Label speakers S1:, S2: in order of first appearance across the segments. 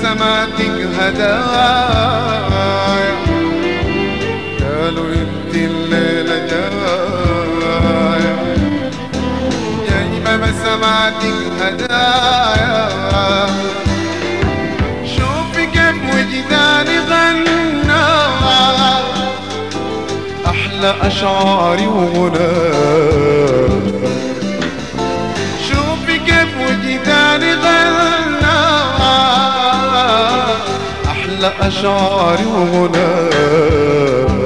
S1: بسماتك هدايا، قالوا انت الليلة جاية، جايبة بسماتك هدايا. شوفي كيف وجداني غنى أحلى أشعاري وغنايا. شوفي كيف وجداني غنى أحلى أشعاري وغنايا.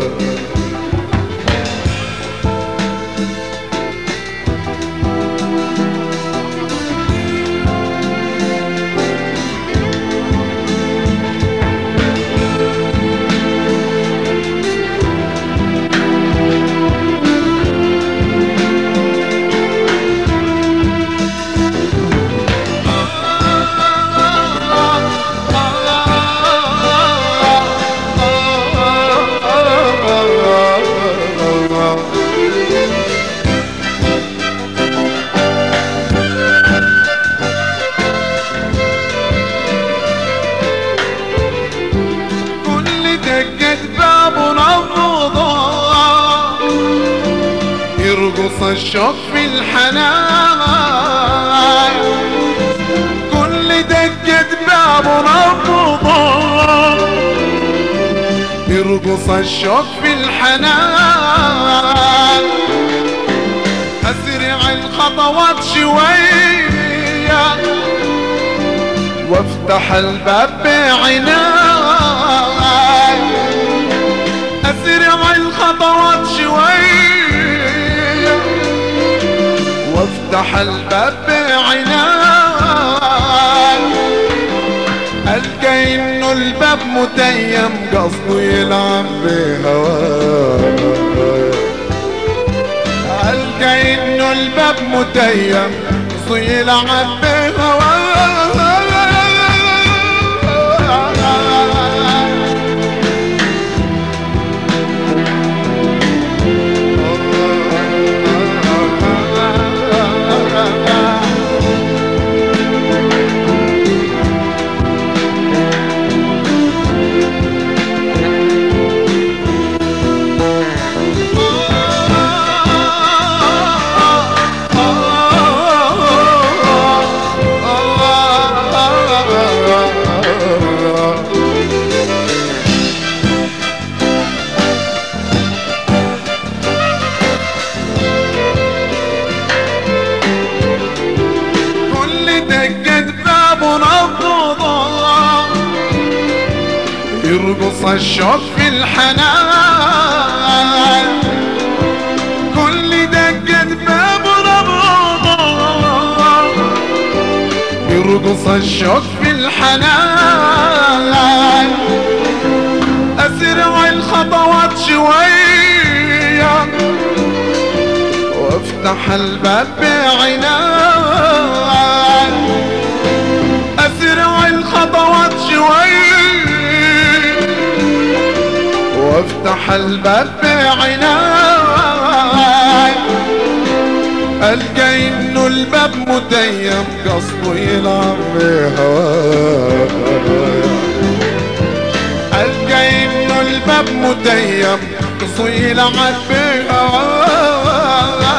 S1: يرقص الشوق في الحنان، كل دقة باب نبضة يرقص الشوق في الحنان. أسرع الخطوات شوية وافتح الباب بعناي، أسرع الخطوات شوية وافتح الباب بعناي. ألقى إنه الباب متيم قصده يلعب بهواي، ألقى إنه الباب متيم قصده يلعب بهواي. يرقص الشوق في الحنان، كل دقة باب نبضة يرقص الشوق في الحنان. أسرع الخطوات شوية وافتح الباب بعناي، أسرع الخطوات شوية وافتح الباب بعناي. ألقى إنه الباب متيم قصده يلعب بهواي، ألقى إنه الباب متيم قصده يلعب بهواي.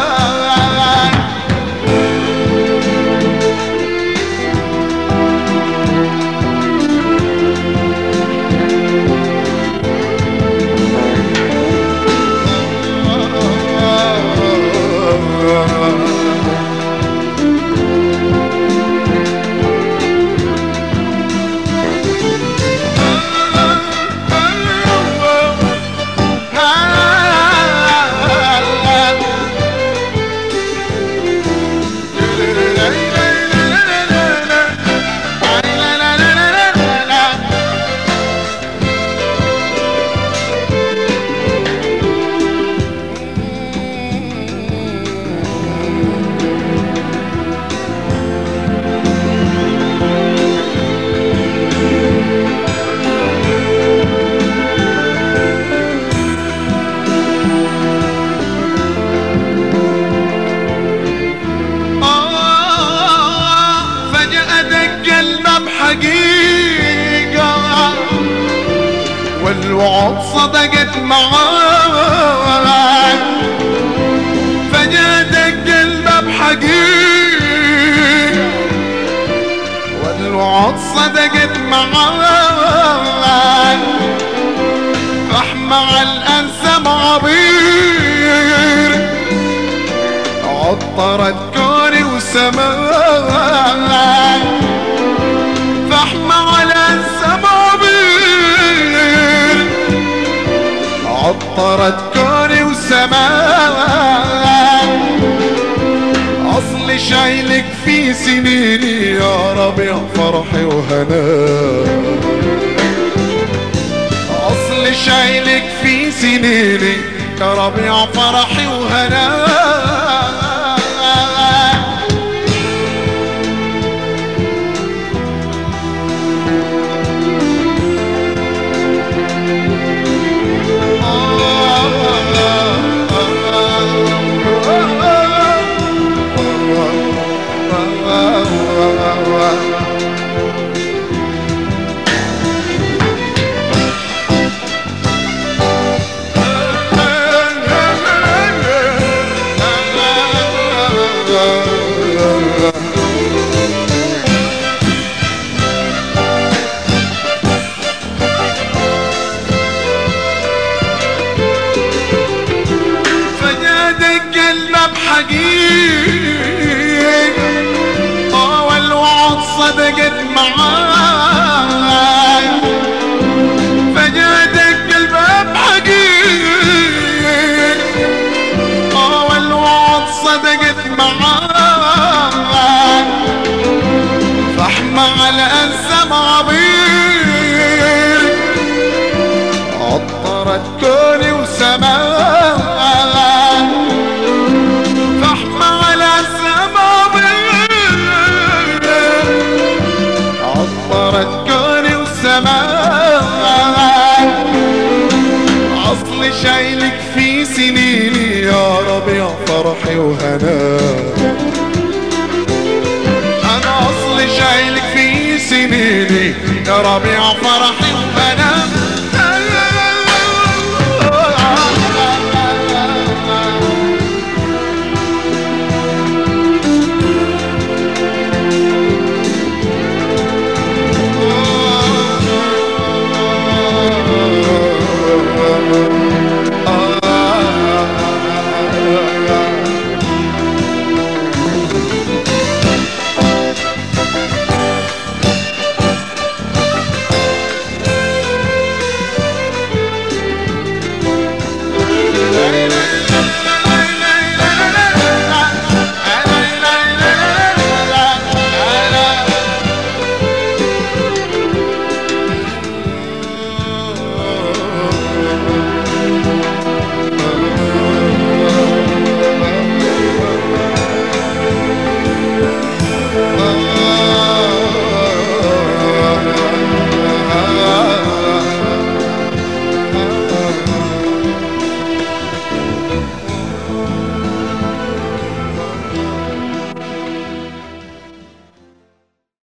S1: والوعود صدقت معاك، فجأة دق الباب حقيقة والوعود صدقت معاك، راح مع الأنسام عبير عطرت كوني وسماك، راح مع الأنسام عبير عطرت كوني وسماك، أصلي شايلك في سنيني يا ربيع فرحي وهناك، أصلي شايلك في سنيني يا ربيع فرحي وهناك. والوعد صدقت معاي، فجأة دق الباب حقيقي، والوعد صدقت معاي، فاحمى على أنسام عبير عطرت كوني وسماك، أصلي شايلك في سنيني يا ربيع فرحي وهناك، أنا أصلي شايلك في سنيني يا ربيع فرحي وهناك.